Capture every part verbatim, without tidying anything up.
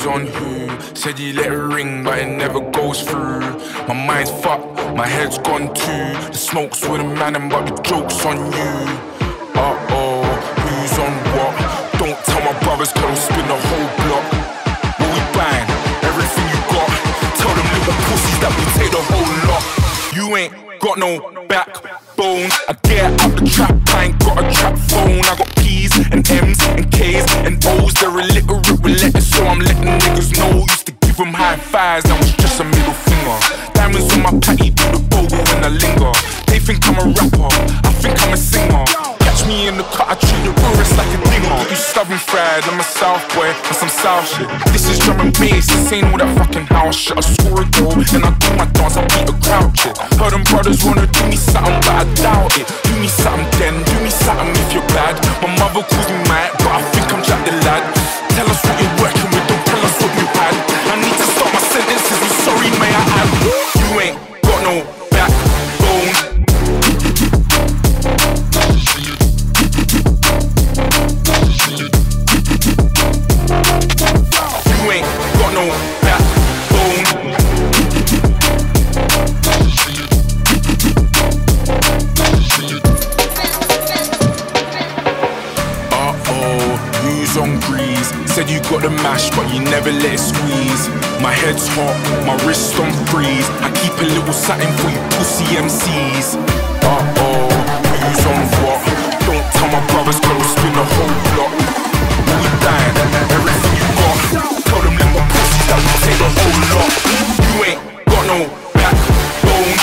Who's on who? Said you let it ring, but it never goes through. My mind's fucked, my head's gone too. The smoke's with a man, but the joke's on you. Uh-oh, who's on what? Don't tell my brothers, cause I'll spin the whole block. Will we bang? Everything you got. Tell them little pussies that we take the whole lot. You ain't got no backbone. I get out the trap, I ain't got a trap phone. I got P's and M's and K's and O's. They're illiterate with letters, so I'm letting niggas know. Used to give them high fives, now it's just a middle finger. Diamonds on my patty, do the bogle when I linger. They think I'm a rapper, I think I'm a singer. Catch me in the cut, I treat the tourists like a dinger. You stubborn fried, I'm a South boy, and some South shit. This is drum and bass, this ain't all that fucking house shit. I score a goal, and I do my dance, I beat a crowd shit. Heard them brothers wanna do me something, but I doubt it. Do me something then, do me something if you're bad. My mother calls me mad, but I think I'm Jack the Lad. Tell us what you're working with, don't tell us what you had. I need to start my sentences, I'm sorry may I add. You ain't got no backbone. You ain't got no backbone. Uh-oh, who's on grease? Said you got the mash, but you never let it squeeze. My head's hot, my wrist on freeze. I keep a little satin for you pussy M Cs. Uh-oh, who's on what? Don't tell my brothers, cause we'll spin the whole block. We dying, everything you got. Tell them little pussies that we take the whole lot. You ain't got no backbone.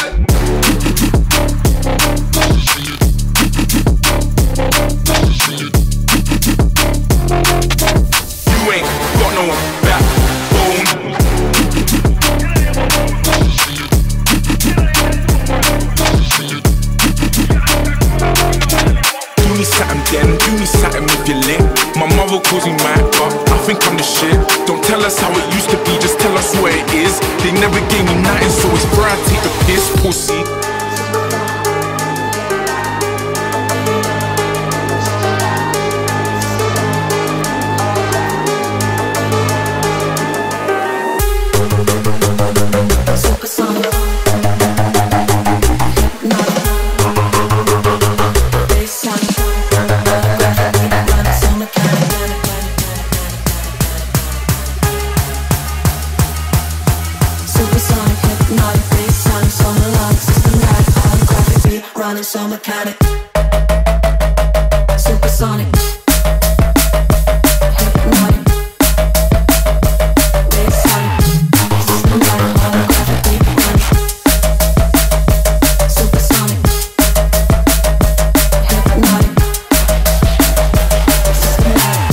You ain't got no backbone. Do me something then, do me something if you're lit. My mother calls me mad, but I think I'm the shit. Don't tell us how it used to be, just tell us where it is. They never gave me nothing, so it's where I take the piss, pussy. Running so mechanic, supersonic, hypnotic, bassonic, systematic, holographic, beat running, supersonic, hypnotic, systematic,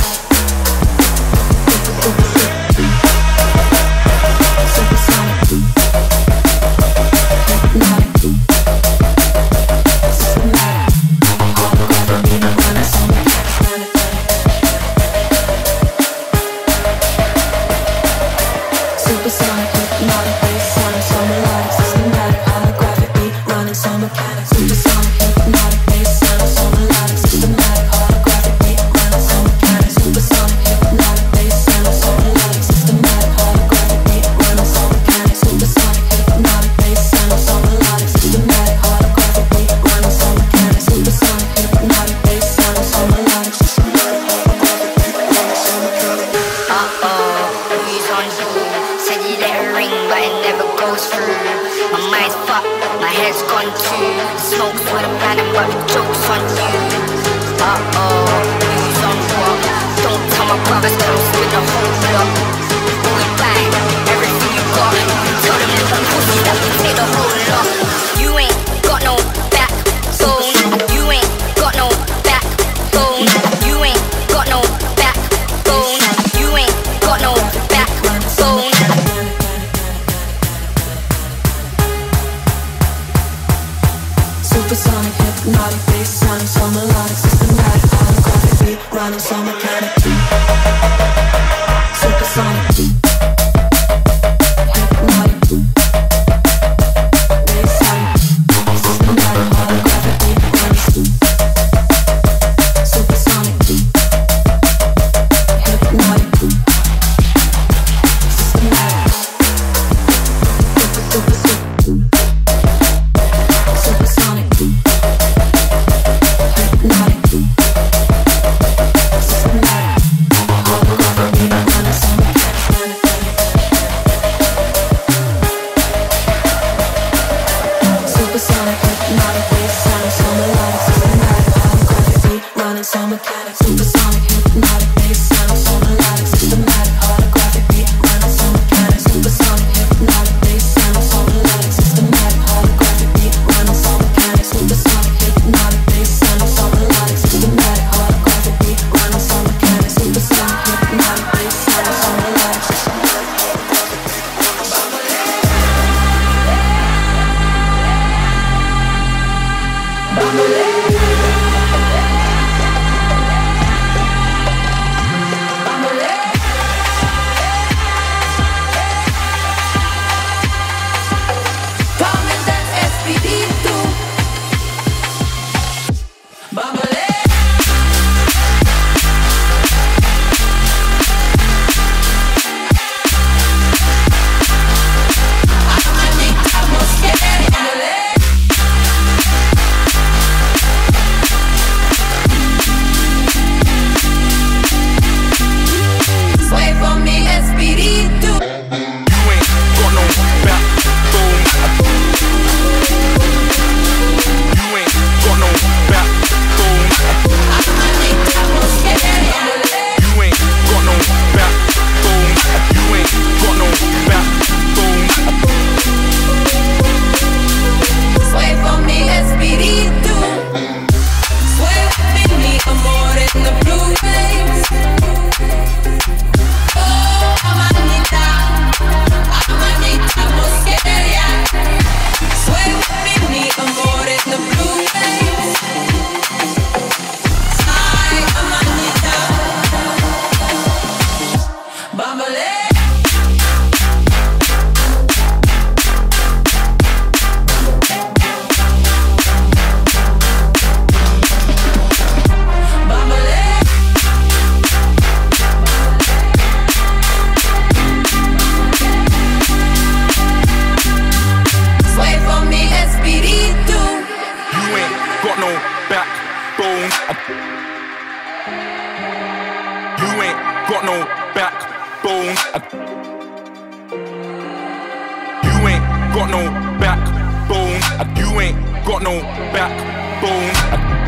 supersonic, hypnotic. Supersonic, hypnotic, bass sound, so melodic, systematic, holographic, beat running, so mechanic. Supersonic, hypnotic, bass sound, systematic, holographic, beat running. Supersonic, hypnotic, got no backbone. You ain't got no backbone. You ain't got no backbone.